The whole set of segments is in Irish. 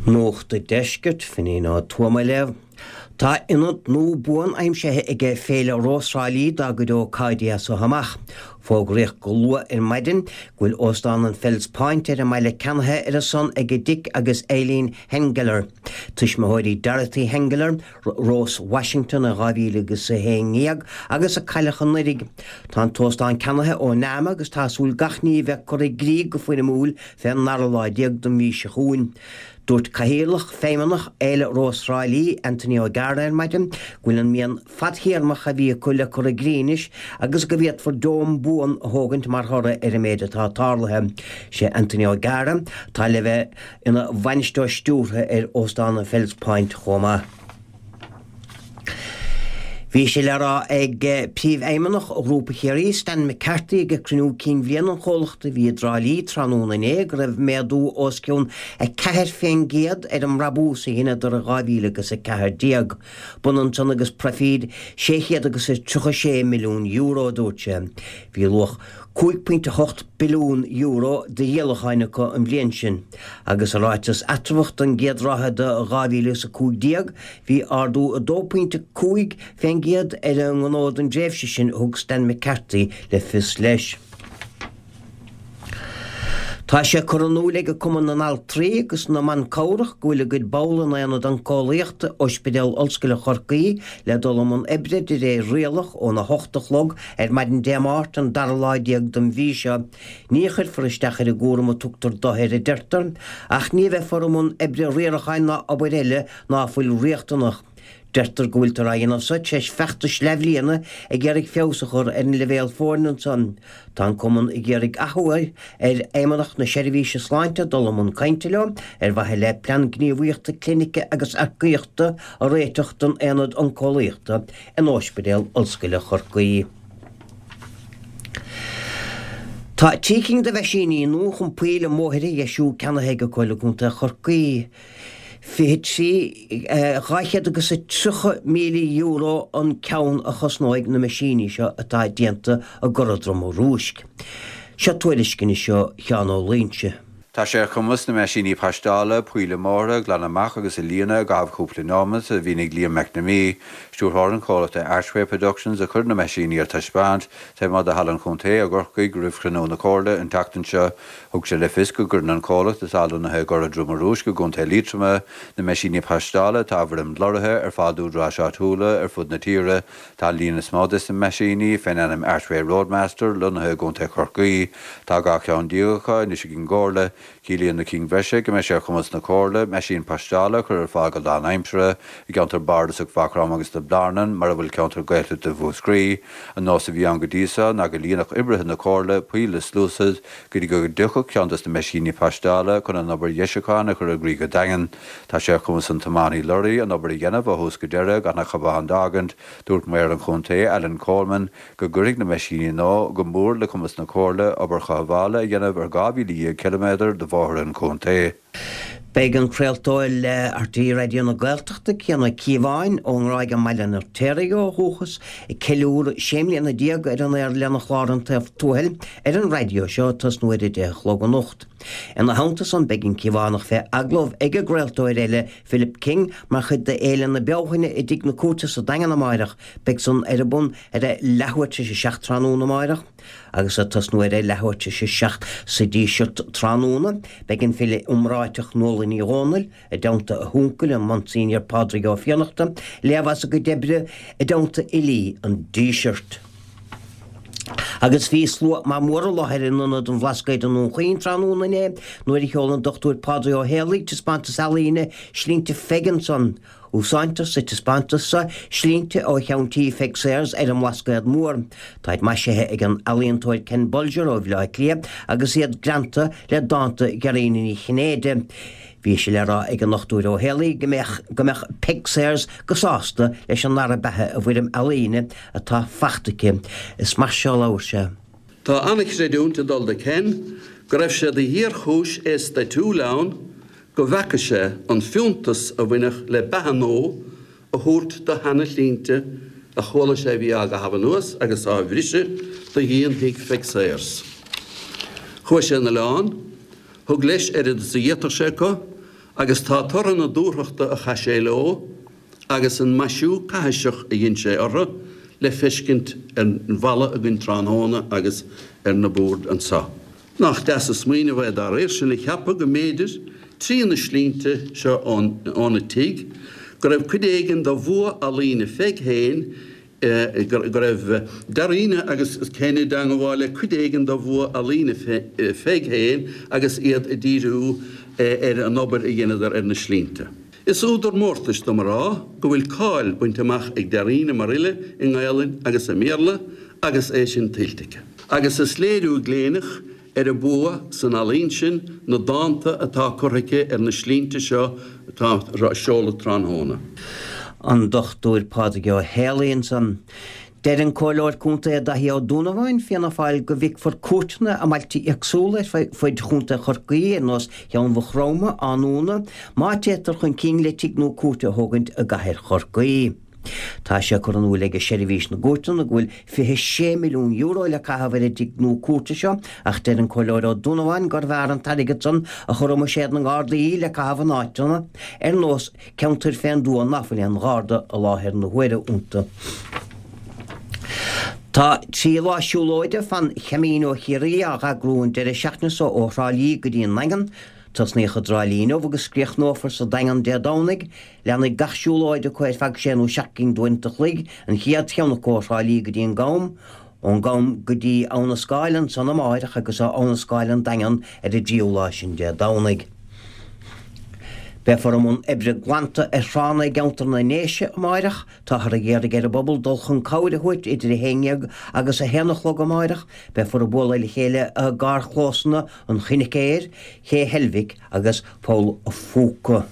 Nócht de deisgurt fin é ná tuamailev. Tá inad nó buan aimsethe ige féile Rósráilí da go dó caidia so hamach. Fóg réch go lua in maidin, gwyl Ostan an Fells Point meile canathe a son ige Dick agus Eileen Hengeler. Tuis ma hoidi Dorothy Hengeler, Rose Washington a ravíle agus a héngiag agus a cailachan nirig. Tá Tostan canathe ó náma agus tá súl gachní bheith cor grí go fuin múl fe narláideag do mí se hún. Dúirt cahéalach féimeannach éile Rósráilí Anthony O'Gara maidin, gwyl an mian fadhéarmach a bhí cuile cor a grínis agus go bhíad for dóm buan hógant mar thora méide tá tálathe. sé Anthony O'Gara tá le bheith ina bhainistó stúrtha Ostan Fells Point chomá. Bhí sé le rá ag príomh éimeannach grúpa chéirí Stan McCarthy go crinú cín bhíon an chomhlachta bhí Drálí tránúna né go raibh méadú osciún ag ceithir féin géad an rabú sa hine do a gábhíle agus a ceithir díag. Bunan son agus profíd 636 milliún euro dúirte. Bhí luach 2.8 billiún euro de dhéalacháinecha an bhliain sin. Agus a ráitas atrhacht an géad rathe de a gábhíle sa cúig díag, bhí ardú a 2.5 féin géad an gnád an dréifse sin thug Stan McCarthy le fis leis. Tá sé coronúla go cuman an altrí agus na man córach gúile go bálan anad an cólaíochta ospidéal Olscoile Chorcaí le dul an ibre de ré rialach ó na hochtachlog maidin démát an darláideag don bhí se. Níchir foristechar a gúram a tugtar dohéir a deirtar, ach ní bheith form ibre rialacháin na abaréile ná fuil riachtanach. Deirtar gúiltar a dhéanamh sa teis feachtas lehlíana ag ggéirigh feosachar an levéal fórn an son. Tá cuman ag ggéirigh ahuair éimeannach na seirbhíse sláinte dul cainteile bhaithe le plean gníomhaíochta clínice agus arcaíochta a réiteachtan éanad an cólaíochta an ospidéal Olscoile Chorcaí. Tá tíking de bheisiní nó chun puile móthaire jeisiú cenathe go coileúnta Chorcaí. Fihid sí ráichead agus 3 míle euro an ceann a chosnáid na masíní seo atá déanta a goradrom ó rúisc. Se tuailiscinni seo cheanó líonse. Tá sé chumas na masíní pastála, puile móra, glanamach agus a líana gabhúpla námas a bhínig líon McNamee, stúrtháran cólata Ashway Productions a chur na masíní ar taispáint, tá má a hallan chunté a gorcaí grúh chránó na cóla an tatan seo thug sé le fisca gur an cólach is ála nathe gur a drúmarúis go gúnta lítrama na masíní pastála tá bhrim dlorathe ar fádú rá seátúla ar fud na tíre tá líana smádas na masíní féin anam Ashway Roadmaster lunathe gúnta Chorcaí tá gá ceann díocha ní sé gin górla Cílíonn na King Bheise go me sé chumas na cóla, me sin pastála chur ar fágal dá aimsre, i gceantar bardas ag fachrám agus de blarnan, mar a bhfuil ceantar gaithe de bhúscrí, an nás a bhí an go dísa, na go líonach ibrithe na cóla, puile slúsad, go ducha ceantas na mesíní pastála, chun an obair jeisicána chur a grí go dagan, tá sé chumas an tamánaí lorí, an obair dhéanamh a hús go deire gan na chabáin dagant, dúirt méir an chunté Alan Coleman, go gurig na mesíní ná, go mór le chumas na cóla, obair chahála dhéanamh ar 2 kilometr de bhór an chunté. Beag an creaaltóil artí radio na Gaeltachta céanna cíomháin ón ráig an mailean ar teirigh ó thuchas i ceiliúr séimlíonna díag an leanna chláiranta túhail an radio seo tas nuair de chlog an nocht. En na hantas an begin cíomhánach fé aglóh ag a creaaltóir eile Philip King mar chud de éile na beáhaine i dig na cútas a dagan na maireach beag son ar a bun ar a lehuairte sé 6 tránúna maireach agus a tas nuair é lehuairte sé 6 sa dí siút tránúna begin file umráiteach nóla ní rónal a dánta a húncail an Monsignor Padre á fianachta lehas a go debre a dánta ilí an dísirt. Agus bhí slua má mór láthir inna don bhlascaid an chuoin tránúna né, nuair i cheolann Dr. Padre ó Héalaigh tispántas alíne slínte feganson úsáintas sa tispántas sa slínte ó cheantaí fexéirs ar an bhlascaid mór. Táid maisethe ag an alíontóid Ken Bolger ó bhleid lia agus iad granta le dáanta garína í chnéide. Bhí sé le rá ag an nachtúir ó Héalaigh go meach pexéirs go sásta leis an nara bethe a bhfuirim alíne atá fachtacha is mar seo láir se. Tá annach réúnta dul de Ken, go raibh sé de hir chúis is de túlán go bheice sé an fiúntas a bhainech le behanó a thuirt do hena línte a chola sé bhí aga habanúas agus á bhríise do híon hiic fexéirs. Chua sé na lán, thug leis ar sa dhétar sé go agus tá toran na dúthachta a chaséó, agus an maisiú caiiseach a dhéon sé orra le fiscint an bhalla a gin tránóna agus na búrd an sa. Nach des a smuoine bheith dar sin le cheappa go méidir trí na slínte seo ónna tiig, go raibh cuidéigen do bhua a lína feig héin, go raibh daríine agus céine dan bháile cuidéigen do bhua a lína feig héin agus iad a díú an obair i dhéanadar na slínte. Is údar mórtas do marrá go bhfuil cáil buinteach ag daríine marille i Gaelin agus a méle agus é sin tiltice. Agus is sléadú gléanach a bua san alín sin na dáanta atá corthaige na slínte seo tá seola tránhóna. An dochtúir páda go héalaíonn san. Dean cóileir cúnta a hí á dúnahhain fianna fáil go bhíh for cútna a mailtí agsúla faid chunta chorcaí nos teann bhróma anúna má tétar chun cín le tignú cúta thugant a gaiir chorcaí. Tá sé chu an bhfuil ag séirhís na gútan a bhfuil €6 milliún le caithbhar tignú cúta seo ach dean cóileir á dúnahhain gur bhar an taigad san a churm séad na gádaí le caithbh náitena nos ceantar féin dúan nafaí an gáda a láthir na huire únta. Tá trí láisiúlóide fan cheimíú chiirí a grún de seachnas ó órálíí go dtíon nagan, tas ní chudrálíú agus scríoch nófar sa dagan deadánig, lena gasisiúlóide chuir feag séanú seacin dúintach lig an chiad cheanna córálíí go dtíon gám, ón gám go dtí anna Scáilan sanna máireach agus anna Scáilan dagan a ddíoláisin deadánig. Befor amún ebre glanta rána geantar na néise máireach tá a géir a bobbal dul chun cáide chuit idir héineag agus a hénachlog a máireach, befor a bóla le chéile a gár chlósanna an chinnecéir, ché helvig agus Paul a Fúca.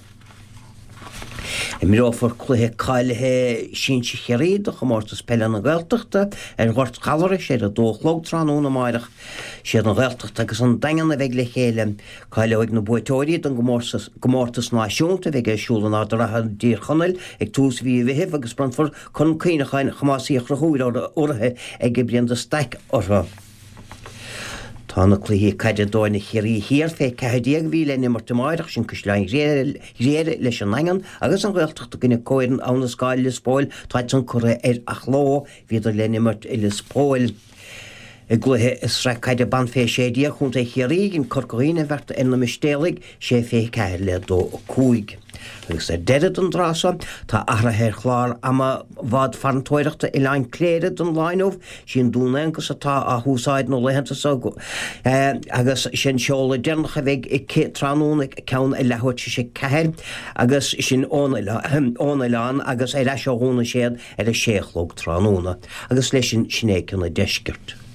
Mirófar cluthe cáilethe sin si chéréad a chomórtas peile na Gaeltachta ghort chalara sé a dóchlóg tránúna máireach sé an Gaeltachta agus an dagan a bheith le chéile cáileigh na buitóiríad an gomórtas náisiúnta bheith siúlan á ratha dír chonneil ag tús bhí bheitthe agus brandfar chun cíineáin chamásaíoch rathúir orthe ag go blion de steic ortha. Tá na cluí caiide dóinna chiirí hir fé cehadíag bhí le nimar máireach sin coslein réire leis an nagan agus an Gaeltachta gine cóiran anna Scáil le spóil táid an chura a chló viidir le nimart i le spóil. I gluthe is ra caiide ban fé sédí chunta chiirí gin corcaíine bhharta ina mistéalaigh sé fé ceir le dó cúig. Agus dead an drása tá ahrathir chláir ama bhád farantóireachta i lein cléad an láinmh sin dúna agus atá a húsáid nó lehananta agus sin seola dénacha bheith i tránúna ceann i lehuiite sé ceir agus sin ónaileán agus é leis seóna séad ar a séchlóg tránúna agus leis sin sinnécinna deisgirt.